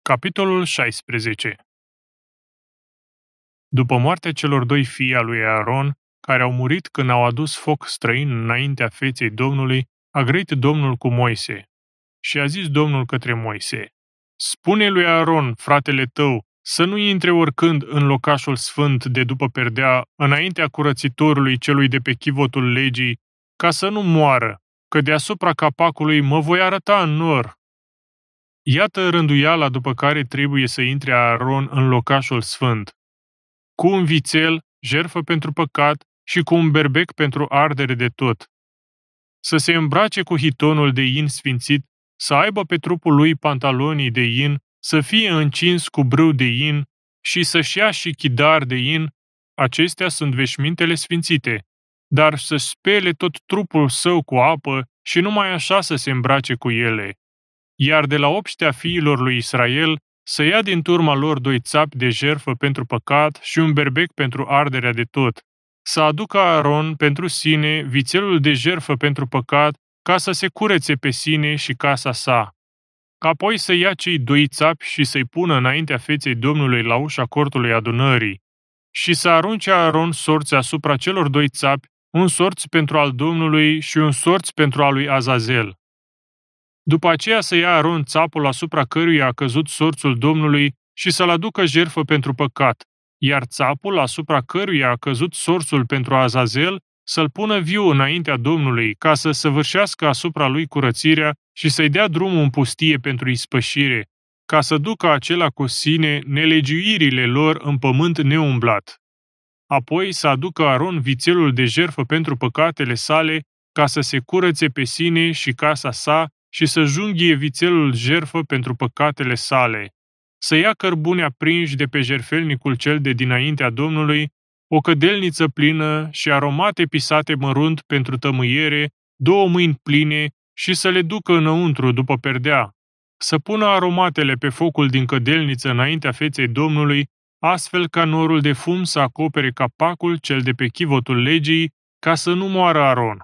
Capitolul 16. După moartea celor doi fii al lui Aaron, care au murit când au adus foc străin înaintea feței Domnului, a grăit Domnul cu Moise. Și a zis Domnul către Moise: Spune lui Aaron, fratele tău, să nu intre oricând în locașul sfânt de după perdea, înaintea curățitorului celui de pe chivotul legii, ca să nu moară, că deasupra capacului mă voi arăta în nor. Iată rânduiala după care trebuie să intre Aaron în locașul sfânt: cu un vițel, jertfă pentru păcat, și cu un berbec pentru ardere de tot. Să se îmbrace cu hitonul de in sfințit, să aibă pe trupul lui pantalonii de in, să fie încins cu brâu de in și să-și ia și chidar de in, acestea sunt veșmintele sfințite, dar să spele tot trupul său cu apă și numai așa să se îmbrace cu ele. Iar de la obștea fiilor lui Israel să ia din turma lor 2 țapi de jertfă pentru păcat și un berbec pentru arderea de tot. Să aducă Aaron pentru sine vițelul de jertfă pentru păcat, ca să se curețe pe sine și casa sa. Apoi să ia cei 2 țapi și să-i pună înaintea feței Domnului la ușa cortului adunării. Și să arunce Aaron sorți asupra celor 2 țapi, un sorț pentru al Domnului și un sorț pentru al lui Azazel. După aceea să ia Aaron țapul asupra căruia a căzut sorțul Domnului și să-l aducă jertfă pentru păcat, iar țapul asupra căruia a căzut sorțul pentru Azazel să-l pună viu înaintea Domnului, ca să săvârșească asupra lui curățirea și să-i dea drumul în pustie pentru ispășire, ca să ducă acela cu sine nelegiuirile lor în pământ neumblat. Apoi să aducă Aaron vițelul de jertfă pentru păcatele sale, ca să se curățe pe sine și casa sa, și să junghie vițelul jertfă pentru păcatele sale. Să ia cărbune aprinși de pe jertfelnicul cel de dinaintea Domnului, o cădelniță plină și aromate pisate mărunt pentru tămâiere, 2 mâini pline și să le ducă înăuntru după perdea. Să pună aromatele pe focul din cădelniță înaintea feței Domnului, astfel ca norul de fum să acopere capacul cel de pe chivotul legii, ca să nu moară Aaron.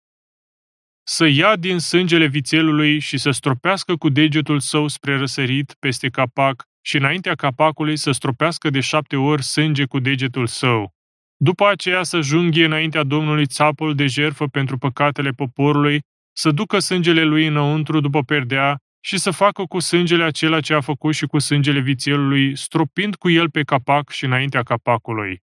Să ia din sângele vițelului și să stropească cu degetul său spre răsărit peste capac și înaintea capacului să stropească de 7 ori sânge cu degetul său. După aceea să junghie înaintea Domnului țapul de jertfă pentru păcatele poporului, să ducă sângele lui înăuntru după perdea și să facă cu sângele acela ce a făcut și cu sângele vițelului, stropind cu el pe capac și înaintea capacului.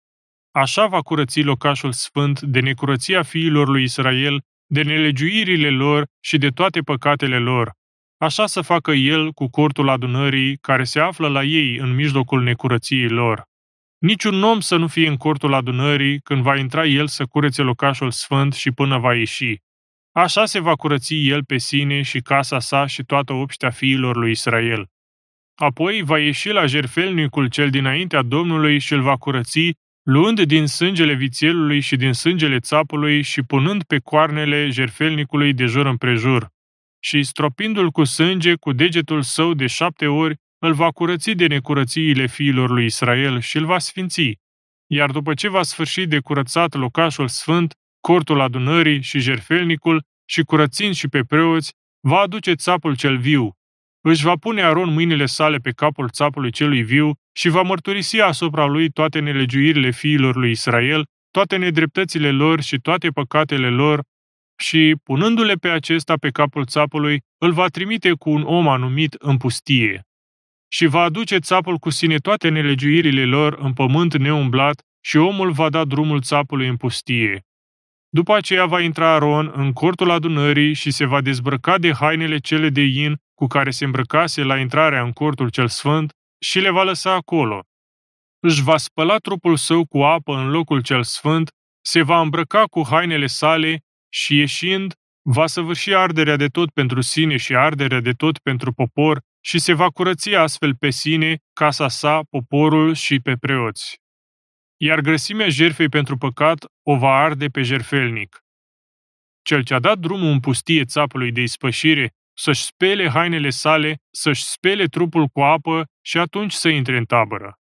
Așa va curăți locașul sfânt de necurăția fiilor lui Israel, de nelegiuirile lor și de toate păcatele lor. Așa să facă el cu cortul adunării care se află la ei în mijlocul necurăției lor. Niciun om să nu fie în cortul adunării când va intra el să curețe locașul sfânt și până va ieși. Așa se va curăți el pe sine și casa sa și toată obștea fiilor lui Israel. Apoi va ieși la jertfelnicul cel dinaintea Domnului și îl va curăți, luând din sângele vițelului și din sângele țapului și punând pe coarnele jertfelnicului de jur împrejur. Și stropindu-l cu sânge cu degetul său de 7 ori, îl va curăți de necurățiile fiilor lui Israel și îl va sfinți. Iar după ce va sfârși de curățat locașul sfânt, cortul adunării și jertfelnicul, și curățind și pe preoți, va aduce țapul cel viu. Își va pune Aaron mâinile sale pe capul țapului celui viu și va mărturisi asupra lui toate nelegiuirile fiilor lui Israel, toate nedreptățile lor și toate păcatele lor și, punându-le pe acesta pe capul țapului, îl va trimite cu un om anumit în pustie. Și va aduce țapul cu sine toate nelegiuirile lor în pământ neumblat și omul va da drumul țapului în pustie. După aceea va intra Aaron în cortul adunării și se va dezbrăca de hainele cele de in cu care se îmbrăcase la intrarea în cortul cel sfânt și le va lăsa acolo. Își va spăla trupul său cu apă în locul cel sfânt, se va îmbrăca cu hainele sale și, ieșind, va săvârși arderea de tot pentru sine și arderea de tot pentru popor și se va curăți astfel pe sine, casa sa, poporul și pe preoți. Iar grăsimea jertfei pentru păcat o va arde pe jertfelnic. Cel ce a dat drumul în pustie țapului de ispășire să-și spele hainele sale, să-și spele trupul cu apă și atunci să intre în tabără.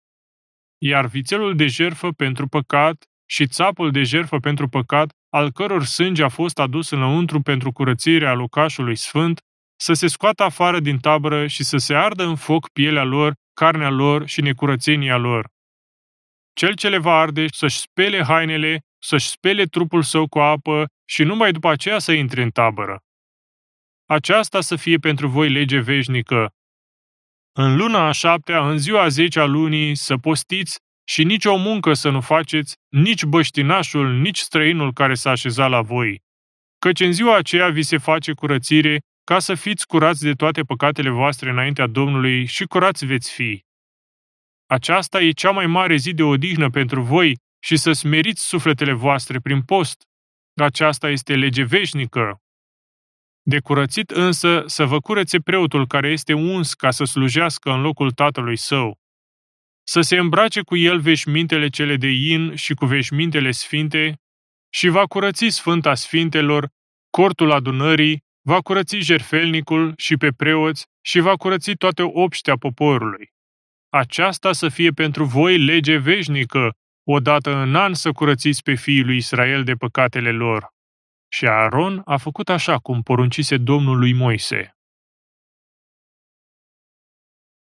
Iar vițelul de jertfă pentru păcat și țapul de jertfă pentru păcat, al căror sânge a fost adus înăuntru pentru curățirea locașului sfânt, să se scoată afară din tabără și să se ardă în foc pielea lor, carnea lor și necurățenia lor. Cel ce le va arde să-și spele hainele, să-și spele trupul său cu apă și numai după aceea să intre în tabără. Aceasta să fie pentru voi lege veșnică. În luna a 7-a, în ziua a 10-a lunii, să postiți și nici o muncă să nu faceți, nici băștinașul, nici străinul care s-a așezat la voi. Căci în ziua aceea vi se face curățire, ca să fiți curați de toate păcatele voastre înaintea Domnului și curați veți fi. Aceasta e cea mai mare zi de odihnă pentru voi și să smeriți sufletele voastre prin post. Aceasta este lege veșnică. De curățit însă să vă curețe preotul care este uns ca să slujească în locul tatălui său. Să se îmbrace cu el veșmintele cele de in și cu veșmintele sfinte și va curăți Sfânta Sfintelor, cortul adunării, va curăți jertfelnicul și pe preoți și va curăți toate obștea poporului. Aceasta să fie pentru voi lege veșnică, odată în an să curățiți pe fiii lui Israel de păcatele lor. Și Aaron a făcut așa cum poruncise Domnul lui Moise.